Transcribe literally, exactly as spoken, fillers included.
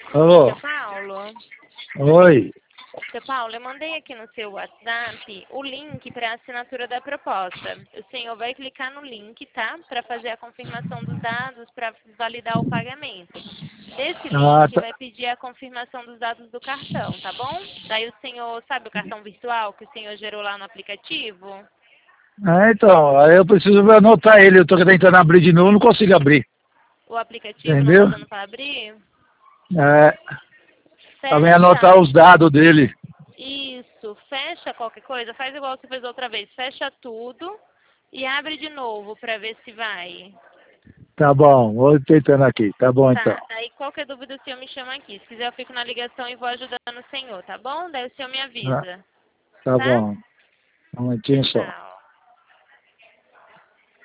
Alô? Seu Paulo? Oi. Seu Paulo, eu mandei aqui no seu WhatsApp o link para a assinatura da proposta. O senhor vai clicar no link, tá? Para fazer a confirmação dos dados, para validar o pagamento. Nesse Ah, link tá. vai pedir a confirmação dos dados do cartão, tá bom? Daí o senhor, sabe o cartão virtual que o senhor gerou lá no aplicativo? É, então, aí eu preciso anotar ele. Eu tô tentando abrir de novo, não consigo abrir. O aplicativo não está Entendeu? dando para abrir? É, também anotar Fecha. os dados dele. Isso, fecha qualquer coisa, faz igual você fez outra vez, fecha tudo e abre de novo para ver se vai. Tá bom, vou tentando aqui. Tá bom então. Tá, daí qualquer dúvida o senhor me chama aqui. Se quiser eu fico na ligação e vou ajudando o senhor, tá bom? Daí o senhor me Ah, avisa, tá tá? bom. Um momentinho só. Tchau.